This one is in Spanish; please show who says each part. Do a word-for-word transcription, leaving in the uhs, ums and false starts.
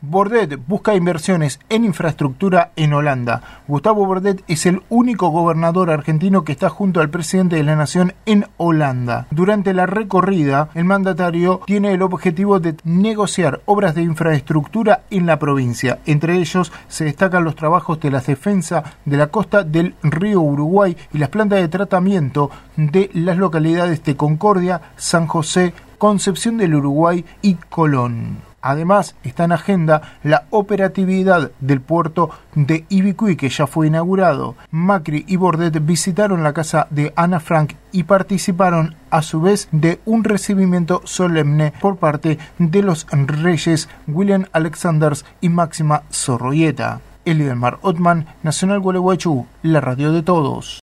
Speaker 1: Bordet busca inversiones en infraestructura en Holanda. Gustavo Bordet es el único gobernador argentino que está junto al presidente de la nación en Holanda. Durante la recorrida, el mandatario tiene el objetivo de negociar obras de infraestructura en la provincia. Entre ellos se destacan los trabajos de la defensa de la costa del río Uruguay y las plantas de tratamiento de las localidades de Concordia, San José, Concepción del Uruguay y Colón. Además, está en agenda la operatividad del puerto de Ibicuí, que ya fue inaugurado. Macri y Bordet visitaron la casa de Ana Frank y participaron a su vez de un recibimiento solemne por parte de los reyes William Alexanders y Máxima Zorroyeta. Elidelmar Ottman, Nacional Gualeguaychú, la radio de todos.